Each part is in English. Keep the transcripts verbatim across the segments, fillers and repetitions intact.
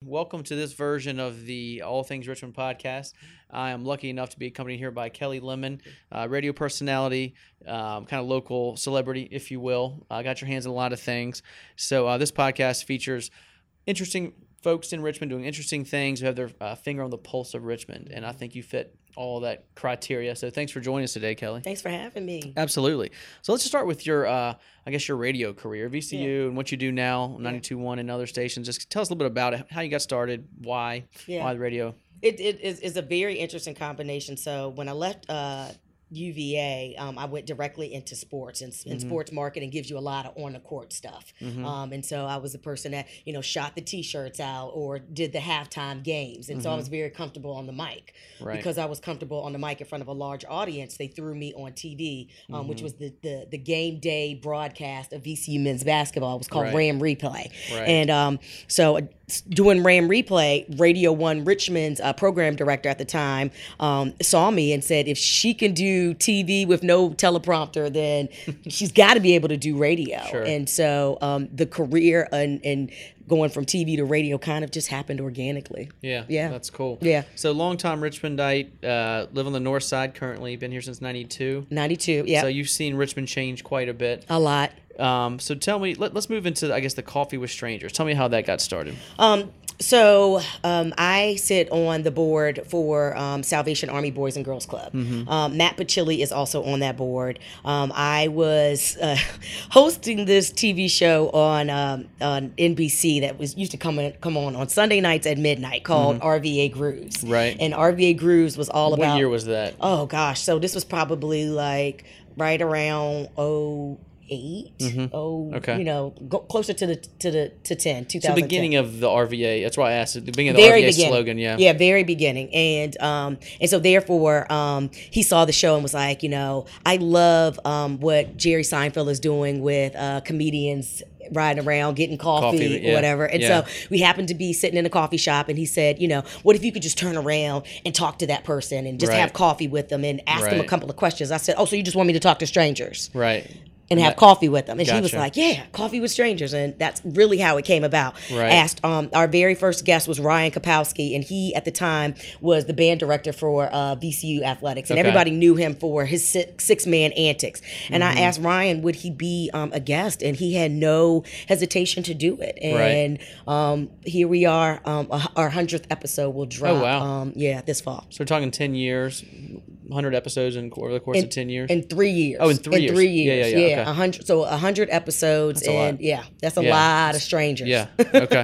Welcome to this version of the All Things Richmond podcast. I am lucky enough to be accompanied here by Kelly Lemon, uh, radio personality, um, kind of local celebrity, if you will. I uh, got your hands in a lot of things. So uh, this podcast features interesting folks in Richmond doing interesting things who have their uh, finger on the pulse of Richmond, and I think you fit all that criteria. So thanks for joining us today, Kelly. Thanks for having me. Absolutely. So let's just start with your, uh, I guess, your radio career, V C U, yeah. and what you do now, ninety-two point one and other stations. Just tell us a little bit about it, how you got started, why, yeah. why the radio. It, it is, is a very interesting combination. So when I left uh, U V A, um, I went directly into sports, and, and mm-hmm. sports marketing gives you a lot of on the court stuff. Mm-hmm. Um, and so I was the person that, you know, shot the T-shirts out or did the halftime games. And mm-hmm. so I was very comfortable on the mic. Right. Because I was comfortable on the mic in front of a large audience, they threw me on T V, um, mm-hmm. which was the, the, the game day broadcast of V C U men's basketball. It was called right. Ram Replay. Right. And um, so uh, doing Ram Replay, Radio One Richmond's uh, program director at the time um, saw me and said, if she can do T V with no teleprompter, then she's got to be able to do radio. Sure. And so um, the career and, and going from T V to radio kind of just happened organically. Yeah, yeah, that's cool. Yeah. So long-time Richmondite, uh, live on the north side currently, been here since ninety-two. ninety-two, yeah. So you've seen Richmond change quite a bit. A lot. Um, so tell me, let, let's move into, I guess, the Coffee with Strangers. Tell me how that got started. Um, so um, I sit on the board for um, Salvation Army Boys and Girls Club. Mm-hmm. Um, Matt Pachilli is also on that board. Um, I was uh, hosting this T V show on um, on N B C that was used to come in, come on on Sunday nights at midnight called mm-hmm. R V A Grooves. Right. And R V A Grooves was all about. What year was that? Oh gosh, so this was probably like right around oh. Eight, mm-hmm. oh, okay. you know, go closer to the to the to ten. two thousand ten. So beginning of the R V A. That's why I asked. The beginning of the very R V A beginning. slogan. Yeah, yeah, very beginning, and um, and so therefore, um, he saw the show and was like, you know, I love um what Jerry Seinfeld is doing with uh comedians riding around getting coffee, coffee yeah. or whatever. And yeah. so we happened to be sitting in a coffee shop, and he said, you know, what if you could just turn around and talk to that person and just right. have coffee with them and ask right. them a couple of questions. I said, oh, so you just want me to talk to strangers? Right. And have coffee with them. And gotcha. She was like, yeah, coffee with strangers. And that's really how it came about. Right. Asked, um, our very first guest was Ryan Kapowski, and he, at the time, was the band director for uh, V C U Athletics. And okay. everybody knew him for his six, six-man antics. And mm-hmm. I asked Ryan, would he be um, a guest? And he had no hesitation to do it. And right. um, here we are. Um, our hundredth episode will drop, oh, wow. um, yeah, this fall. So we're talking ten years, one hundred episodes in, over the course in, of ten years? In three years. Oh, in three in years. In three years, yeah. yeah, yeah. yeah. Okay. A hundred, so a hundred episodes, that's and yeah, that's a yeah. lot of strangers. Yeah. Okay.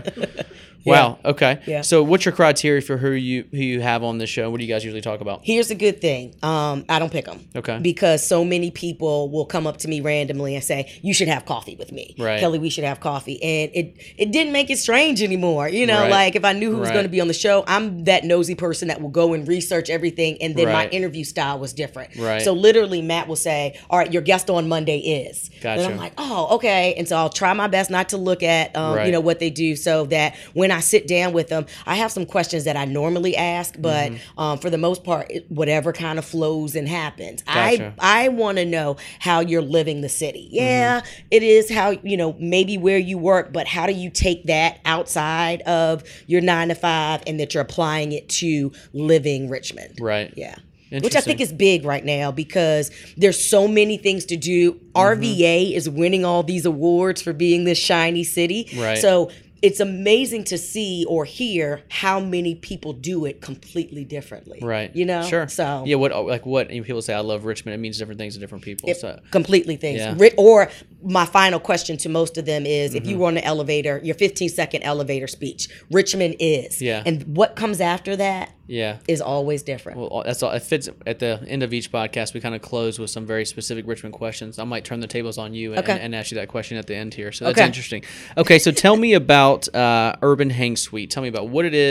Wow. Yeah. Okay. Yeah. So, what's your criteria for who you who you have on this show? What do you guys usually talk about? Here's a good thing. Um, I don't pick them. Okay. Because so many people will come up to me randomly and say, "You should have coffee with me, right. Kelly. We should have coffee." And it it didn't make it strange anymore. You know, right. like if I knew who was right. going to be on the show, I'm that nosy person that will go and research everything, and then right. my interview style was different. Right. So literally, Matt will say, "All right, your guest on Monday is." Gotcha. And I'm like, "Oh, okay." And so I'll try my best not to look at um, right. you know what they do, so that when I sit down with them, I have some questions that I normally ask, but mm-hmm. um, for the most part, it, whatever kind of flows and happens. Gotcha. I I want to know how you're living the city. Yeah, mm-hmm. it is how, you know, maybe where you work, but how do you take that outside of your nine to five and that you're applying it to living Richmond? Right. Yeah. Which I think is big right now because there's so many things to do. Mm-hmm. R V A is winning all these awards for being this shiny city. Right. So it's amazing to see or hear how many people do it completely differently. Right. You know? Sure. So yeah, what like what you know, people say I love Richmond, it means different things to different people. It, so completely things. Yeah. Or my final question to most of them is mm-hmm. if you were on the elevator, your fifteen second elevator speech, Richmond is. Yeah. And what comes after that yeah. is always different. Well, that's all. It fits at the end of each podcast. We kind of close with some very specific Richmond questions. I might turn the tables on you and, okay. and, and ask you that question at the end here. So that's okay. interesting. Okay, so tell me about uh, Urban Hang Suite. Tell me about what it is,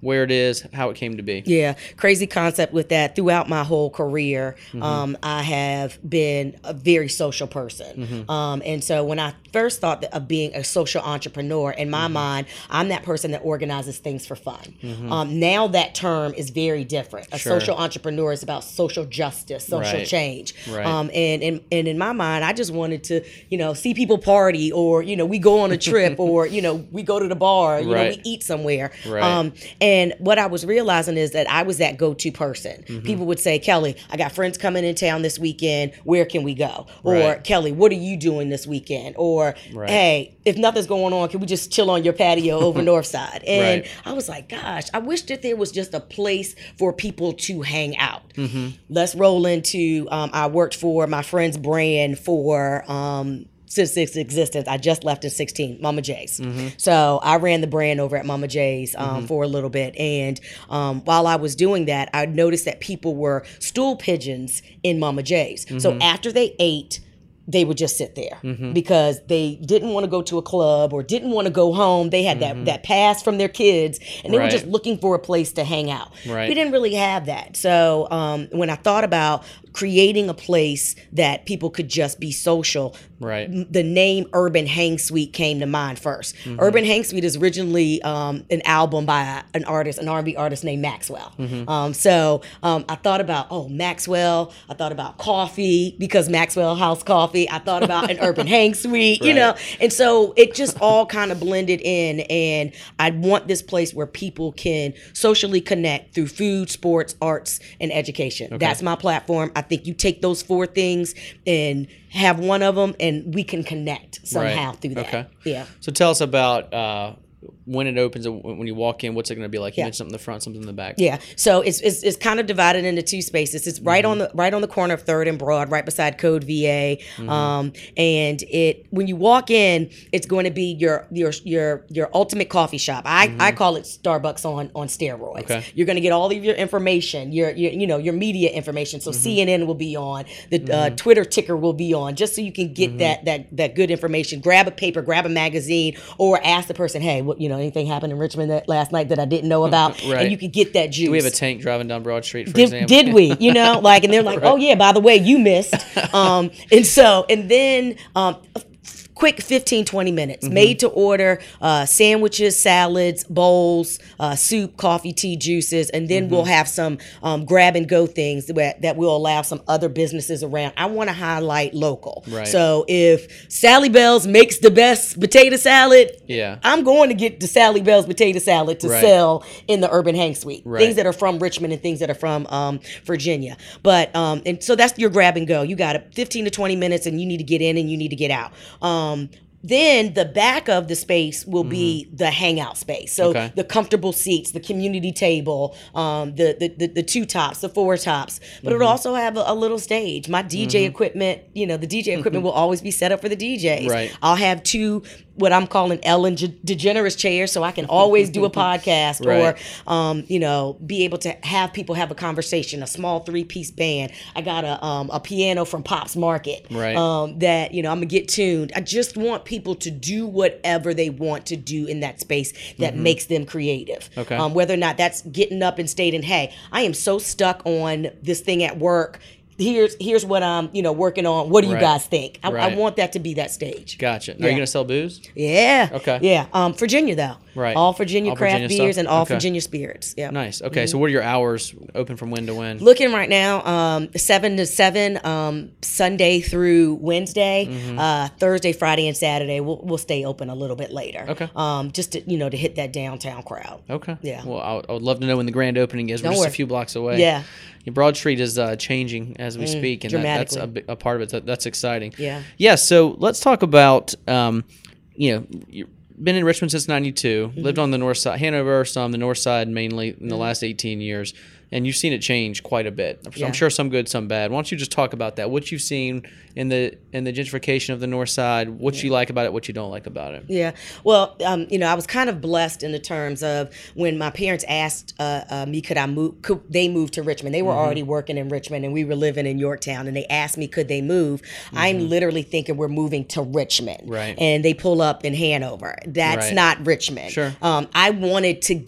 where it is, how it came to be. Yeah, crazy concept with that. Throughout my whole career, mm-hmm. um, I have been a very social person. Mm-hmm. Um, and so when I first thought of being a social entrepreneur, in my mm-hmm. mind, I'm that person that organizes things for fun. Mm-hmm. Um, now that term is very different. A sure. social entrepreneur is about social justice, social right. change. Right. Um, and, and, and in my mind, I just wanted to, you know, see people party, or, you know, we go on a trip, or, you know, we go to the bar, you right. know, we eat somewhere. Right. Um, and what I was realizing is that I was that go-to person. Mm-hmm. People would say, Kelly, I got friends coming in town this weekend. Where can we go? Or, right. Kelly, what are you doing this weekend? Or, right. hey, if nothing's going on, can we just chill on your patio over Northside? And right. I was like, gosh, I wish that there was just a place for people to hang out. Mm-hmm. Let's roll into, um, I worked for my friend's brand for, um, since its existence. I just left in sixteen, Mama J's. Mm-hmm. So I ran the brand over at Mama J's um, mm-hmm. for a little bit. And um, while I was doing that, I noticed that people were stool pigeons in Mama J's. Mm-hmm. So after they ate, they would just sit there mm-hmm. because they didn't want to go to a club or didn't want to go home. They had mm-hmm. that, that pass from their kids, and they right. were just looking for a place to hang out. Right. We didn't really have that. So um, when I thought about creating a place that people could just be social, right. the name Urban Hang Suite came to mind first. Mm-hmm. Urban Hang Suite is originally um, an album by an artist, an R and B artist named Maxwell. Mm-hmm. Um, so um, I thought about, oh, Maxwell. I thought about coffee because Maxwell House Coffee. I thought about an Urban Hang Suite, right. you know, and so it just all kind of blended in. And I want this place where people can socially connect through food, sports, arts, and education. Okay. That's my platform. I think you take those four things and have one of them, and we can connect somehow right. through that. Okay. Yeah. So tell us about uh, when it opens, when you walk in, what's it going to be like? You yeah. mentioned something in the front, something in the back. Yeah. So it's it's, it's kind of divided into two spaces. It's right mm-hmm. on the right on the corner of Third and Broad, right beside Code V A. Mm-hmm. Um, and it when you walk in, it's going to be your your your your ultimate coffee shop. I, mm-hmm. I call it Starbucks on on steroids. Okay. You're going to get all of your information, your, your you know your media information. So mm-hmm. C N N will be on, the mm-hmm. uh, Twitter ticker will be on, just so you can get mm-hmm. that that that good information. Grab a paper, grab a magazine, or ask the person, hey, what you know, anything happened in Richmond that last night that I didn't know about, right. and you could get that juice. Do we have a tank driving down Broad Street, for did, example? Did we? You know, like, and they're like, right. oh yeah, by the way, you missed. Um, and so, and then um, quick fifteen, twenty minutes, mm-hmm. made to order, uh, sandwiches, salads, bowls, uh, soup, coffee, tea, juices, and then mm-hmm. we'll have some um, grab and go things that, that will allow some other businesses around. I want to highlight local. Right. So if Sally Bell's makes the best potato salad, yeah. I'm going to get the Sally Bell's potato salad to right. sell in the Urban Hang Suite. Right. Things that are from Richmond and things that are from um, Virginia. But um, and so that's your grab and go. You got it fifteen to twenty minutes, and you need to get in and you need to get out. Um, Then the back of the space will be mm-hmm. the hangout space. So okay. the comfortable seats, the community table, um, the, the, the the two tops, the four tops. But mm-hmm. it'll also have a, a little stage. My D J mm-hmm. equipment, you know, the D J equipment will always be set up for the D Js. Right. I'll have two, what I'm calling Ellen DeGeneres chairs, so I can always do a podcast right. or, um, you know, be able to have people have a conversation, a small three-piece band. I got a um, a piano from Pops Market right. um, that, you know, I'm going to get tuned. I just want people to do whatever they want to do in that space that mm-hmm. makes them creative. Okay. Um, whether or not that's getting up and stating, hey, I am so stuck on this thing at work. Here's here's what I'm, you know, working on. What do you right. guys think? I, right. I want that to be that stage. Gotcha. Yeah. Are you going to sell booze? Yeah. Okay. Yeah. Um, Virginia, though. Right. All Virginia all craft Virginia beers stuff? and all okay. Virginia spirits. Yeah. Nice. Okay. Mm-hmm. So what are your hours open from when to when? Looking right now, um, seven to seven, um, Sunday through Wednesday, mm-hmm. uh, Thursday, Friday, and Saturday. We'll we'll stay open a little bit later. Okay. Um, just to, you know, to hit that downtown crowd. Okay. Yeah. Well, I would, I would love to know when the grand opening is. We're Don't just worry. a few blocks away. Yeah. Broad Street is uh, changing as we Mm, speak, and that, that's a, dramatically. bi- a part of it. That, that's exciting. Yeah. Yeah. So let's talk about, um, you know, you've been in Richmond since ninety-two, Mm-hmm. lived on the north side, Hanover, some the north side mainly in the last eighteen years, and you've seen it change quite a bit. So Yeah. I'm sure some good, some bad. Why don't you just talk about that? What you've seen in the in the gentrification of the north side, what Yeah. you like about it, what you don't like about it. Yeah. Well, um, you know, I was kind of blessed in the terms of when my parents asked uh, uh, me, could I move, could they move to Richmond? They were mm-hmm. already working in Richmond and we were living in Yorktown, and they asked me, could they move? Mm-hmm. I'm literally thinking we're moving to Richmond. Right. And they pull up in Hanover. That's right. not Richmond. Sure. Um, I wanted to get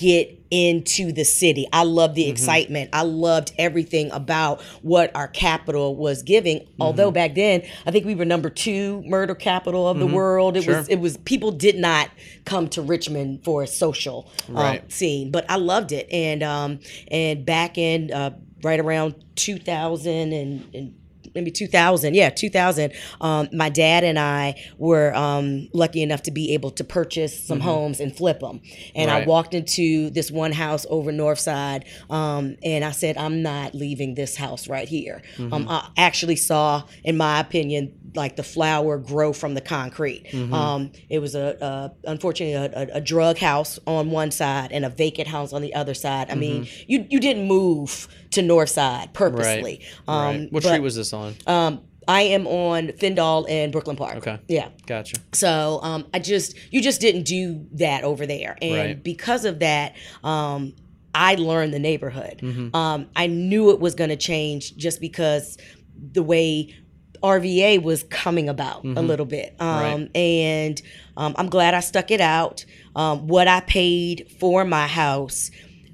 into the city. I loved the mm-hmm. excitement. I loved everything about what our capital was giving. Mm-hmm. Although back then, I think we were number two murder capital of mm-hmm. the world. It sure. was, it was, people did not come to Richmond for a social um, right. scene, but I loved it. And, um, and back in, uh, right around two thousand and, and maybe two thousand, yeah, two thousand. Um, my dad and I were um, lucky enough to be able to purchase some mm-hmm. homes and flip them. And right. I walked into this one house over Northside, um, and I said, I'm not leaving this house right here. Mm-hmm. Um, I actually saw, in my opinion, like the flower grow from the concrete. Mm-hmm. Um, it was a, a unfortunately a, a, a drug house on one side and a vacant house on the other side. I mm-hmm. mean, you you didn't move to Northside purposely. Right. Um, right. What but, street was this on? Um, I am on Findall and Brooklyn Park. Okay. Yeah. Gotcha. So um, I just, you just didn't do that over there. And right. because of that, um, I learned the neighborhood. Mm-hmm. Um, I knew it was going to change just because the way R V A was coming about mm-hmm. a little bit. Um, right. And um, I'm glad I stuck it out. Um, what I paid for my house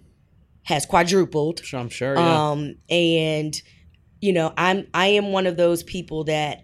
has quadrupled. I'm sure, yeah. Um, and you know, I'm I am one of those people that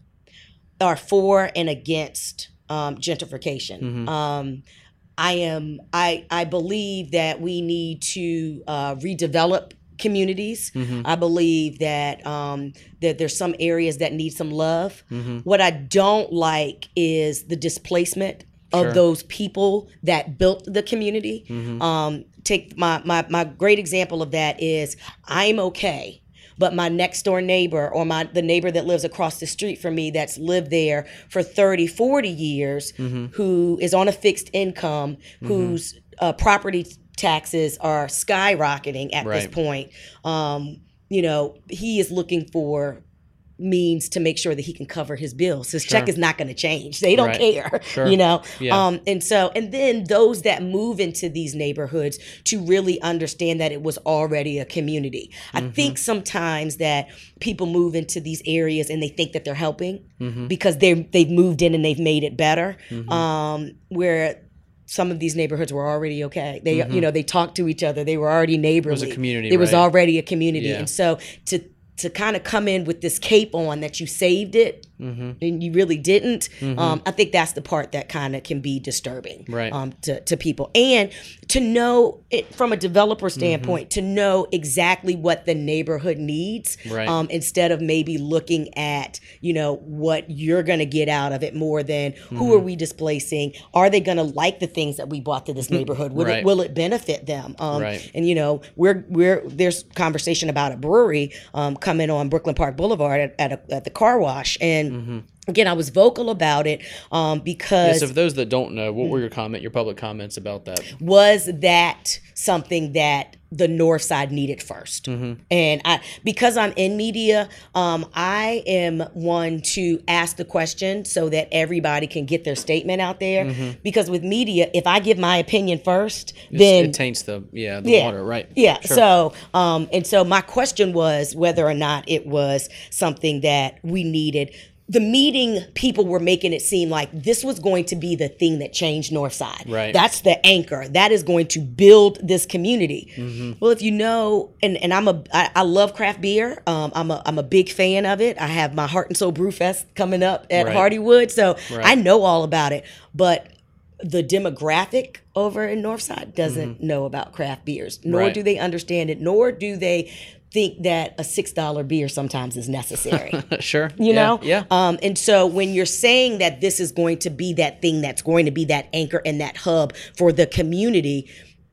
are for and against um, gentrification. Mm-hmm. Um, I am I I believe that we need to uh, redevelop communities. Mm-hmm. I believe that um, that there's some areas that need some love. Mm-hmm. What I don't like is the displacement of sure. those people that built the community. Mm-hmm. Um, take my, my my great example of that is I'm okay, but my next door neighbor or my the neighbor that lives across the street from me that's lived there for thirty, forty years, mm-hmm. who is on a fixed income, mm-hmm. whose uh, property taxes are skyrocketing at right. this point. Um, you know, he is looking for means to make sure that he can cover his bills. His sure. check is not going to change. They don't right. care, sure. you know? Yeah. Um, and so, and then those that move into these neighborhoods to really understand that it was already a community. Mm-hmm. I think sometimes that people move into these areas and they think that they're helping mm-hmm. because they're, they've moved in and they've made it better. Mm-hmm. Um, where some of these neighborhoods were already okay. They, mm-hmm. you know, they talked to each other. They were already neighborly. It was a community, It was right? already a community. Yeah. And so to, to kind of come in with this cape on that you saved it mm-hmm. and you really didn't, mm-hmm. um, I think that's the part that kind of can be disturbing right. um, to, to people. And to know it from a developer standpoint, mm-hmm. to know exactly what the neighborhood needs right. um, instead of maybe looking at, you know, what you're going to get out of it more than mm-hmm. who are we displacing? Are they going to like the things that we brought to this neighborhood? Will, right. it, will it benefit them? Um, right. And, you know, we're, we're, there's conversation about a brewery um, coming on Brooklyn Park Boulevard at, at, a, at the car wash. And mm-hmm. again, I was vocal about it um, because... Yes, so for those that don't know, what were your comment, your public comments about that? Was that something that the North Side needed first? Mm-hmm. And I, because I'm in media, um, I am one to ask the question so that everybody can get their statement out there. Mm-hmm. Because with media, if I give my opinion first, it's, then... It taints the, yeah, the yeah, water, right. Yeah, sure. so, um, and so my question was whether or not it was something that we needed. The meeting, people were making it seem like this was going to be the thing that changed Northside. Right. That's the anchor. That is going to build this community. Mm-hmm. Well, if you know, and, and I'm a, I, I love craft beer. Um, I'm a, I'm a big fan of it. I have my Heart and Soul Brew Fest coming up at right. Hardywood, so right. I know all about it. But the demographic over in Northside doesn't mm-hmm. know about craft beers, nor right. do they understand it, nor do they think that a six dollar beer sometimes is necessary. Sure. You yeah. know? Yeah. Um, and so when you're saying that this is going to be that thing that's going to be that anchor and that hub for the community,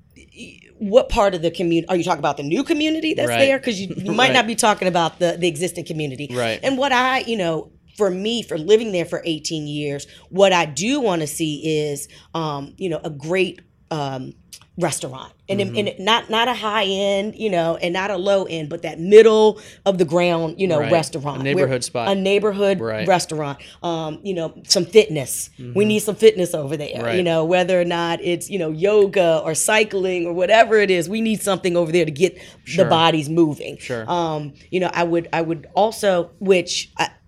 what part of the community, are you talking about the new community that's right. there? Because you, you might right. not be talking about the, the existing community. Right. And what I, you know, for me, for living there for eighteen years, what I do want to see is, um, you know, a great um, restaurant. And, mm-hmm. and not not a high end, you know, and not a low end, but that middle of the ground, you know, right. restaurant. A neighborhood Where, spot. A neighborhood right. restaurant. Um, you know, some fitness. Mm-hmm. We need some fitness over there, right. you know, whether or not it's, you know, yoga or cycling or whatever it is, we need something over there to get sure. the bodies moving. Sure. Um, you know, I would, I would also, which I,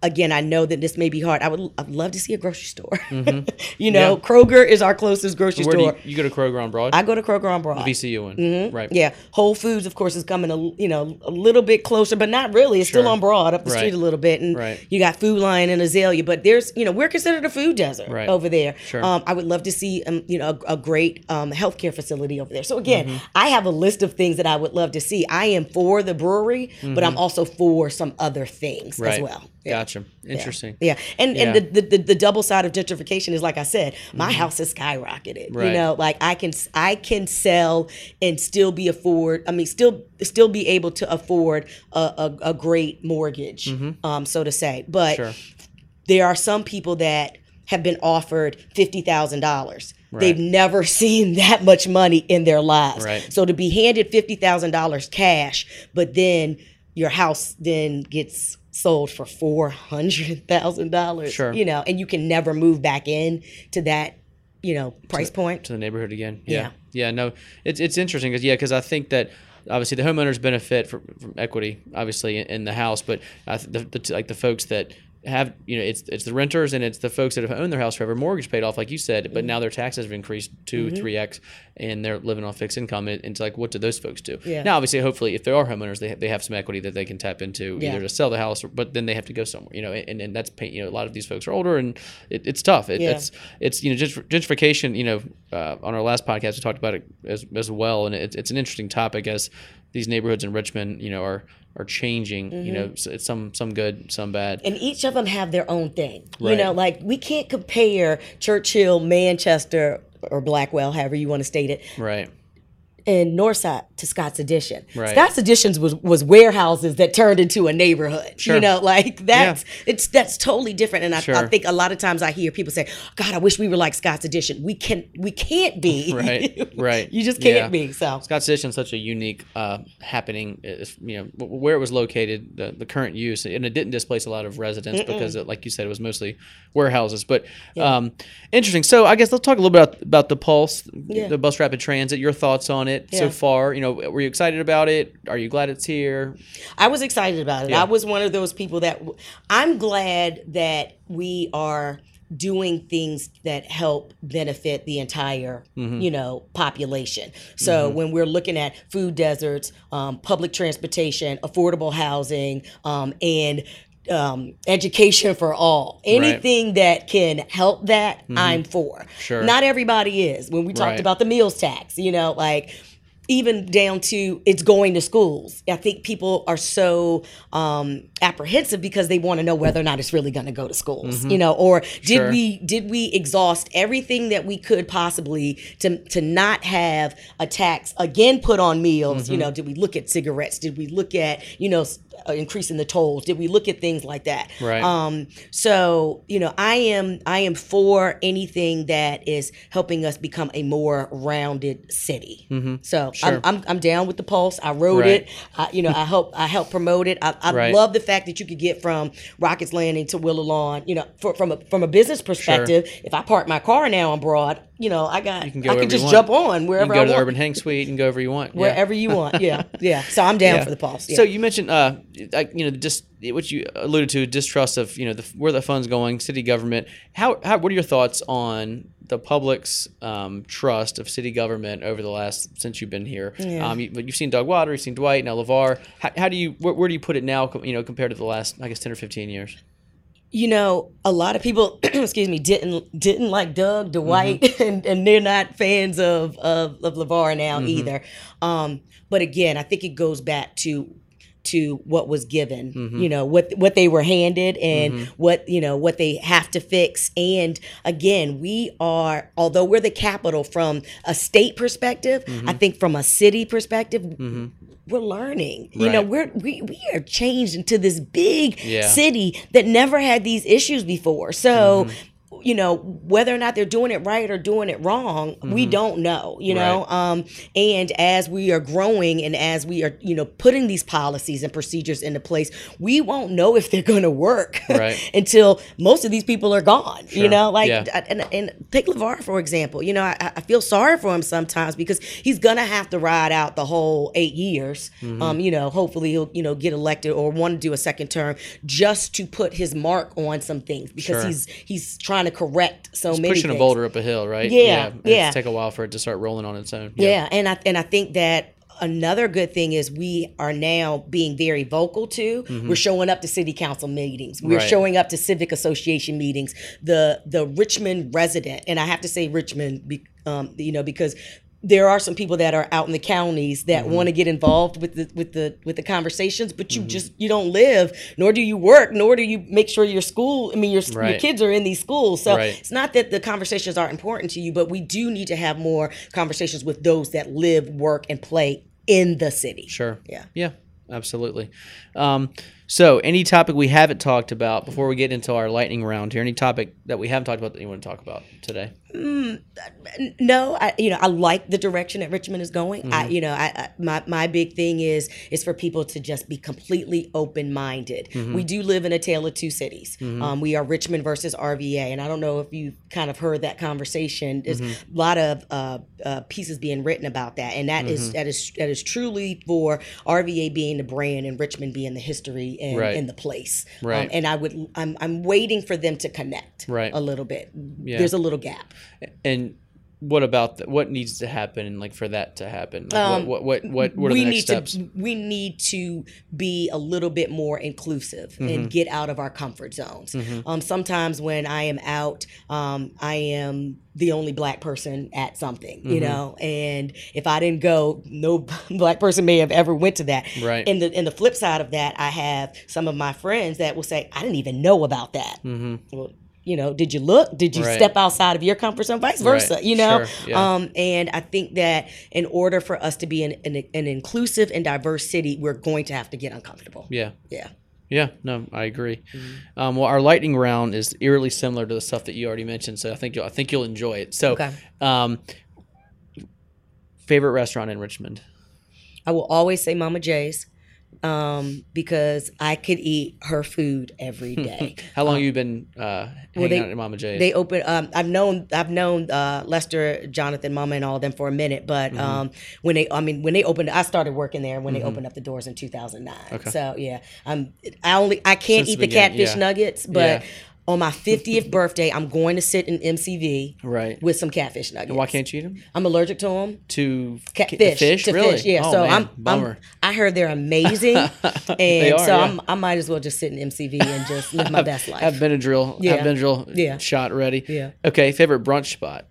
again, I know that this may be hard. I would I'd love to see a grocery store. Mm-hmm. you know, Yeah. Kroger is our closest grocery Where store. do you, you go to Kroger on Broad? I go to Kroger on Broad. V C U one, Mhm. right? Yeah, Whole Foods, of course, is coming a you know a little bit closer, but not really. It's Sure. still on Broad, up the Right. street a little bit, and Right. you got Food Lion and Azalea. But there's you know we're considered a food desert Right. over there. Sure. Um, I would love to see um, you know a, a great um, healthcare facility over there. So again, Mm-hmm. I have a list of things that I would love to see. I am for the brewery, but I'm also for some other things Mm-hmm. Right. as well. Yeah. Gotcha. Interesting. Yeah, and Yeah. and the, the the the double side of gentrification is like I said, my house has skyrocketed. Mm-hmm. Right. You know, like I can I can sell and still be afford. I mean, still still be able to afford a a, a great mortgage, um, so to say. But Sure. there are some people that have been offered fifty thousand dollars. Right. They've never seen that much money in their lives. Right. So to be handed fifty thousand dollars cash, but then your house then gets sold for four hundred thousand dollars. Sure. You know, and you can never move back in to that, you know, price point. To the neighborhood again. Yeah. Yeah. Yeah. No, it's it's interesting because yeah, because I think that obviously the homeowners benefit from, from equity, obviously in, in the house, but I th- the, the like the folks that have you know it's it's the renters and it's the folks that have owned their house forever, mortgage paid off like you said, but now their taxes have increased two three x and they're living on fixed income. It, it's like what do those folks do? Yeah. Now obviously hopefully if they are homeowners they ha- they have some equity that they can tap into Yeah. either to sell the house or, but then they have to go somewhere, you know, and, and that's pay, you know a lot of these folks are older and it, it's tough. It, Yeah. It's it's you know gentr- gentrification. You know uh, on our last podcast we talked about it as as well, and it's it's an interesting topic as these neighborhoods in Richmond you know are. are changing, you know, so it's some some good, some bad. And each of them have their own thing. You Right. know, like we can't compare Churchill, Manchester, or Blackwell, however you want to state it, Right. and Northside to Scott's Addition. Right. Scott's Additions was was warehouses that turned into a neighborhood. Sure. You know, like that's it's that's totally different. And I, Sure. I think a lot of times I hear people say, "God, I wish we were like Scott's Addition." We can we can't be. Right, right. You just can't Yeah. be. So Scott's Addition is such a unique uh, happening. It's, you know w- where it was located, the, the current use, and it didn't displace a lot of residents because, it, like you said, it was mostly warehouses. But um, interesting. So I guess let's talk a little bit about, about the Pulse, Yeah. the Bus Rapid Transit. Your thoughts on it so Yeah. far? You know, were you excited about it? Are you glad it's here? I was excited about it. Yeah. I was one of those people that I'm glad that we are doing things that help benefit the entire, Mm-hmm. you know, population. So when we're looking at food deserts, um, public transportation, affordable housing, um, and um, education for all, anything that can help that, I'm for. Mm-hmm. Sure. Not everybody is. When we talked Right. about the meals tax, you know, like even down to it's going to schools. I think people are so um, apprehensive because they want to know whether or not it's really going to go to schools, you know, or did Sure. we did we exhaust everything that we could possibly to to not have a tax again put on meals? You know, did we look at cigarettes? Did we look at you know s- uh, increasing the tolls? Did we look at things like that? Right. Um, so you know, I am I am for anything that is helping us become a more rounded city. So Sure. I'm, I'm I'm down with the Pulse. I wrote Right. it. I, you know, I help I help promote it. I, I Right. love the fact that you could get from Rockets Landing to Willow Lawn. You know, for, from a from a business perspective, if I park my car now on Broad, you know, I got can go I wherever can just you jump want. on You wherever can go I to the want, Urban Hang Suite and go wherever you want. Yeah. wherever you want. Yeah, yeah. So I'm down Yeah. for the Pulse. Yeah. So you mentioned, uh, like you know, just what you alluded to, distrust of you know the, where the funds going, city government. How, how what are your thoughts on the public's um, trust of city government over the last since you've been here? Yeah. Um, you, you've seen Doug Water, you've seen Dwight, now LeVar. How, how do you where, where do you put it now? You know, compared to the last, I guess, ten or fifteen years. You know, a lot of people, excuse me, didn't didn't like Doug, Dwight, Mm-hmm. and, and they're not fans of of, of LeVar now Mm-hmm. either. Um, but again, I think it goes back to to what was given, Mm-hmm. you know, what what they were handed and what, you know, what they have to fix. And again, we are, although we're the capital from a state perspective, Mm-hmm. I think from a city perspective, we're learning. You know, Right. we're we, we are changed into this big Yeah. city that never had these issues before. So you know, whether or not they're doing it right or doing it wrong, mm-hmm. we don't know, you know. Right. Um, and as we are growing and as we are, you know, putting these policies and procedures into place, we won't know if they're going to work right. until most of these people are gone, sure. you know. Like, yeah. and, and take LeVar, for example. You know, I, I feel sorry for him sometimes because he's going to have to ride out the whole eight years. Mm-hmm. Um, you know, hopefully he'll, you know, get elected or want to do a second term just to put his mark on some things because sure. he's he's trying to correct so it's many pushing things. a boulder up a hill, right? Yeah, yeah. yeah. It's take a while for it to start rolling on its own. Yeah, yeah. and I and I think that another good thing is we are now being very vocal too. Mm-hmm. We're showing up to city council meetings. We're right. showing up to civic association meetings. The the Richmond resident, and I have to say Richmond, um, you know, because there are some people that are out in the counties that mm-hmm. want to get involved with the with the with the conversations, but you mm-hmm. just you don't live, nor do you work, nor do you make sure your school. I mean, your right. your kids are in these schools, so right. it's not that the conversations aren't important to you, but we do need to have more conversations with those that live, work, and play in the city. Sure. Yeah. Yeah. Absolutely. Um, so, any topic we haven't talked about before we get into our lightning round here? Any topic that we haven't talked about that you want to talk about today? Mm, no, I you know I like the direction that Richmond is going. Mm-hmm. I you know I, I my my big thing is is for people to just be completely open minded. Mm-hmm. We do live in a tale of two cities. Mm-hmm. Um, we are Richmond versus R V A, and I don't know if you kind of heard that conversation. There's mm-hmm. a lot of uh, uh, pieces being written about that, and that mm-hmm. is that is that is truly for R V A being the brand and Richmond being the history and, right. and the place. Right. Um, and I would I'm I'm waiting for them to connect right. a little bit. Yeah. There's a little gap. And what about the, what needs to happen, like for that to happen? Like um, what, what what what what are the next steps? To, we need to be a little bit more inclusive mm-hmm. and get out of our comfort zones. Mm-hmm. Um, sometimes when I am out, um, I am the only black person at something, you mm-hmm. know, and if I didn't go, no black person may have ever went to that. Right. And the and the flip side of that, I have some of my friends that will say, I didn't even know about that. Mm-hmm. Well, you know, did you look? Did you right. step outside of your comfort zone? Vice versa, right. you know? Sure. Yeah. Um, and I think that in order for us to be an, an, an inclusive and diverse city, we're going to have to get uncomfortable. Yeah. Yeah. Yeah, no, I agree. Mm-hmm. Um, well, our lightning round is eerily similar to the stuff that you already mentioned, so I think you'll, I think you'll enjoy it. So, okay. um, favorite restaurant in Richmond? I will always say Mama J's. Um, because I could eat her food every day. How long um, have you been uh, hanging well, they, out at Mama J's? They open. Um, I've known I've known uh, Lester, Jonathan, Mama, and all of them for a minute. But mm-hmm. um, when they, I mean, when they opened, I started working there when mm-hmm. they opened up the doors in two thousand nine. Okay. So yeah, I'm. I only I can't Since eat the the catfish yeah. nuggets, but. Yeah. On my fiftieth birthday, I'm going to sit in M C V right. with some catfish nuggets. And why can't you eat them? I'm allergic to them. To catfish. Fish? To really? fish, yeah. Oh, so man. I'm, Bummer. I'm. I heard they're amazing, and they are, so yeah. I'm, I might as well just sit in M C V and just live my best life. Have Benadryl. Yeah. Have Benadryl yeah. shot ready. Yeah. Okay. Favorite brunch spot?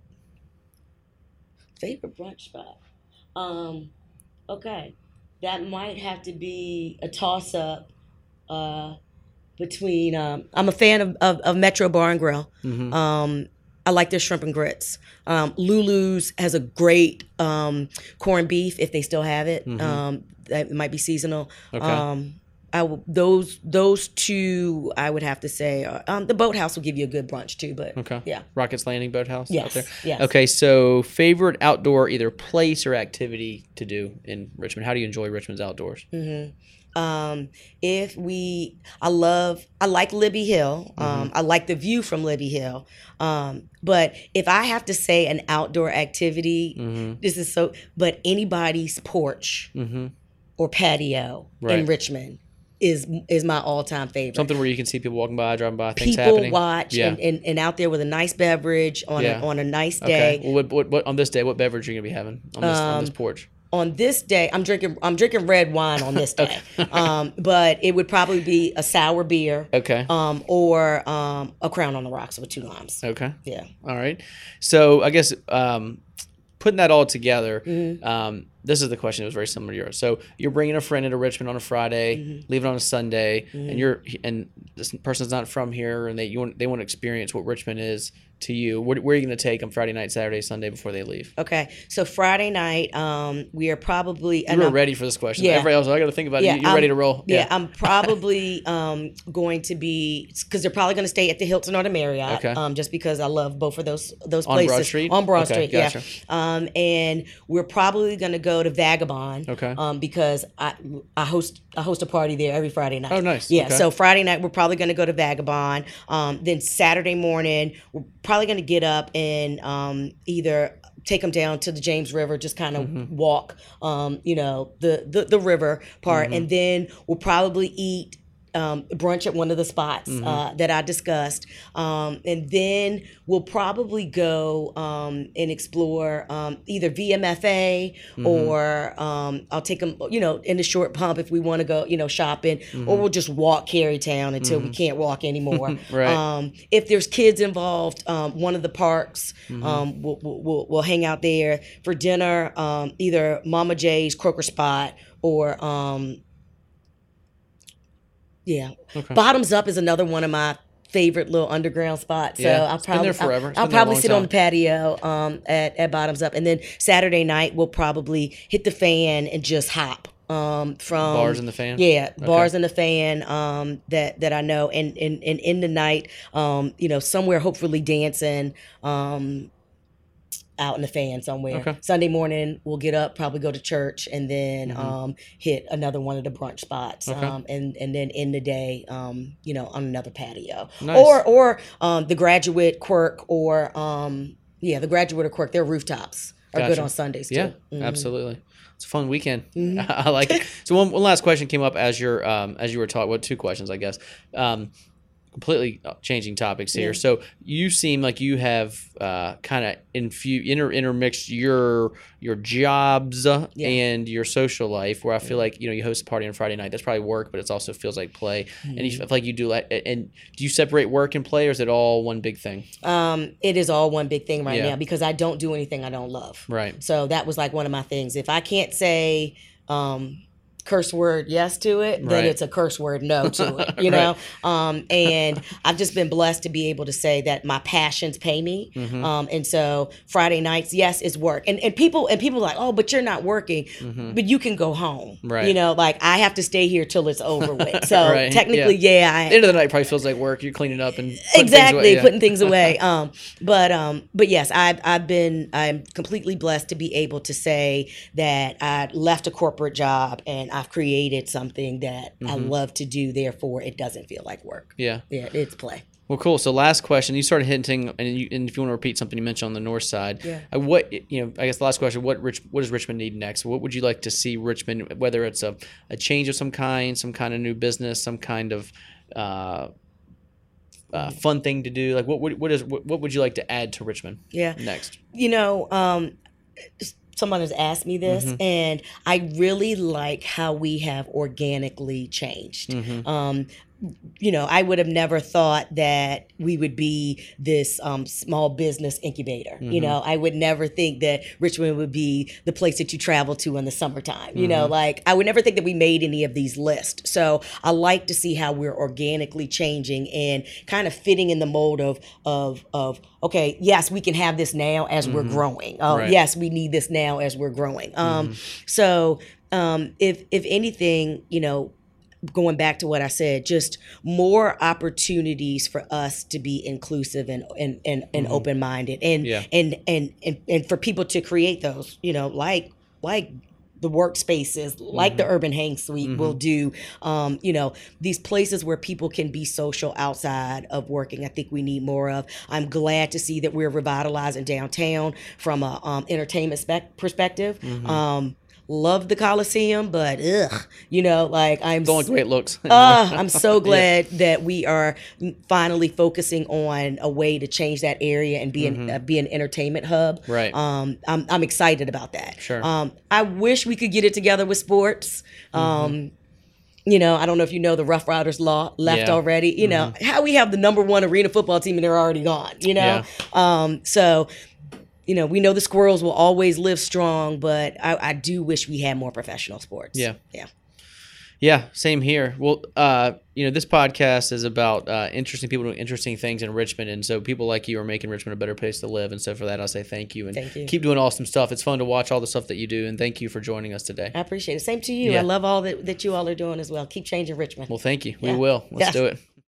Favorite brunch spot? Um, okay, that might have to be a toss up. Uh, Between, um, I'm a fan of, of, of Metro Bar and Grill. Mm-hmm. Um, I like their shrimp and grits. Um, Lulu's has a great um, corned beef if they still have it. Mm-hmm. Um, that might be seasonal. Okay. Um, I w- those those two I would have to say. Uh, um, the Boathouse will give you a good brunch too. But okay. yeah, Rockets Landing Boathouse. Yes. Out there? Yes. Okay. So favorite outdoor either place or activity to do in Richmond. How do you enjoy Richmond's outdoors? Mm-hmm. Um, if we, I love, I like Libby Hill. Um, mm-hmm. I like the view from Libby Hill. Um, but if I have to say an outdoor activity, mm-hmm. this is so, but anybody's porch mm-hmm. or patio right. in Richmond is is my all-time favorite. Something where you can see people walking by, driving by, things people happening. People watch yeah. and, and, and out there with a nice beverage on, yeah. a, on a nice day. Okay. Well, what, what, what, on this day, what beverage are you going to be having on this, um, on this porch? On this day, I'm drinking. I'm drinking red wine on this day, um, but it would probably be a sour beer, okay, um, or um, a Crown on the Rocks with two limes. Okay, yeah. All right. So I guess um, putting that all together, mm-hmm. um, this is the question that was very similar to yours. So you're bringing a friend into Richmond on a Friday, mm-hmm. leaving on a Sunday, mm-hmm. and you're and this person's not from here, and they you want they want to experience what Richmond is to you? Where, where are you going to take them Friday night, Saturday, Sunday before they leave? Okay, so Friday night, um, we are probably. You were ready for this question. Yeah. Everybody else, I got to think about Yeah, it. You're I'm- ready to roll. Yeah, I'm probably um, going to be because they're probably going to stay at the Hilton or the Marriott. Okay. Um, just because I love both of those those On places Broad Street? on Broad Okay, Street. gotcha. Yeah. Um, and we're probably going to go to Vagabond. Okay. Um, because I I host I host a party there every Friday night. Oh, nice. Yeah. Okay. So Friday night we're probably going to go to Vagabond. Um, then Saturday morning we're probably going to get up and um, either take them down to the James River, just kind of Mm-hmm. walk, um, you know, the, the, the river part. Mm-hmm. And then we'll probably eat um, brunch at one of the spots Mm-hmm. uh, that I discussed. Um, and then we'll probably go um, and explore um, either V M F A Mm-hmm. or um, I'll take them, you know, in the short pump if we want to go, you know, shopping, Mm-hmm. or we'll just walk Carytown until we can't walk anymore. Right. Um, if there's kids involved, um, one of the parks, Mm-hmm. um, we'll, we'll, we'll, we'll hang out there for dinner, um, either Mama J's, Croaker Spot, or um, yeah. Okay. Bottoms Up is another one of my favorite little underground spots. So Yeah, I'll it's been probably there forever. It's I'll, I'll been there a probably long sit on time. the patio um, at at Bottoms Up, and then Saturday night we'll probably hit the Fan and just hop um, from Bars in the Fan? Yeah, bars in the Fan um, that that I know, and and and in the night, um, you know, somewhere hopefully dancing. Um, out in the Fan somewhere. Okay. Sunday morning, we'll get up, probably go to church, and then Mm-hmm. um, hit another one of the brunch spots, Okay. um, and and then end the day, um, you know, on another patio, Nice. or or um, the Graduate, Quirk, or um, yeah, the Graduate or Quirk. Their rooftops are good Gotcha. on Sundays too. Yeah, Mhm. absolutely. It's a fun weekend. Mm-hmm. I like it. So one, one last question came up as you're um, as you were talking. Well, two questions, I guess. Um, completely changing topics here. Yeah. So you seem like you have uh, kind of infu- inter- intermixed your your jobs uh, Yeah. and your social life. Where I feel like you know you host a party on Friday night. That's probably work, but it also feels like play. And you feel like you do like. And do you separate work and play, or is it all one big thing? Um, it is all one big thing right Yeah. now because I don't do anything I don't love. Right. So that was like one of my things. If I can't say um, curse word yes to it, then Right. it's a curse word no to it, you Right. know? Um, and I've just been blessed to be able to say that my passions pay me. Mm-hmm. Um, and so Friday nights, yes, is work. And and people and people are like, oh, but you're not working. But you can go home. Mm-hmm. Right. You know, like I have to stay here till it's over with. So Right. technically, yeah, I At the end of the night, probably feels like work. You're cleaning up and putting exactly things away. Yeah. putting things away um but um but yes i've i've been I'm completely blessed to be able to say that I left a corporate job and I've created something that I love to do, therefore it doesn't feel like work. Yeah. Yeah, it's play. Well, cool. So last question, you started hinting, and, you, and if you want to repeat something you mentioned on the north side, Yeah. uh, what you know, I guess the last question, what Rich, what does Richmond need next? What would you like to see Richmond, whether it's a, a change of some kind, some kind of new business, some kind of uh, uh, fun thing to do? Like, what would what is what, what would you like to add to Richmond? Yeah. Next. You know, um someone has asked me this, Mm-hmm. and I really like how we have organically changed. Mm-hmm. Um, you know, I would have never thought that we would be this um, small business incubator. Mm-hmm. You know, I would never think that Richmond would be the place that you travel to in the summertime. You Mm-hmm. know, like I would never think that we made any of these lists. So I like to see how we're organically changing and kind of fitting in the mold of of of okay, yes, we can have this now as we're growing. Oh, Right. yes, we need this now as we're growing. Um, so um, if if anything, you know, going back to what I said, just more opportunities for us to be inclusive and and and, and open minded, and, Yeah. and and and and for people to create those, you know, like like the workspaces, like the Urban Hang Suite will do, um, you know, these places where people can be social outside of working. I think we need more of. I'm glad to see that we're revitalizing downtown from a um, entertainment spec- perspective. Um, love the Coliseum, but ugh, you know, like I'm Don't look s- great looks. uh, I'm so glad that we are finally focusing on a way to change that area and be an, uh, be an entertainment hub. Right. Um, I'm I'm excited about that. Sure. Um, I wish we could get it together with sports. Um, you know, I don't know if you know the Rough Riders law left Yeah. already. You know, how we have the number one arena football team and they're already gone. You know, um, so. You know, we know the Squirrels will always live strong, but I, I do wish we had more professional sports. Yeah. Yeah. Yeah, same here. Well, uh, you know, this podcast is about uh, interesting people doing interesting things in Richmond, and so people like you are making Richmond a better place to live. And so for that, I'll say thank you and Thank you. keep doing awesome stuff. It's fun to watch all the stuff that you do, and thank you for joining us today. I appreciate it. Same to you. Yeah. I love all that, that you all are doing as well. Keep changing Richmond. Well, thank you. We Yeah. will. Let's Yeah. do it.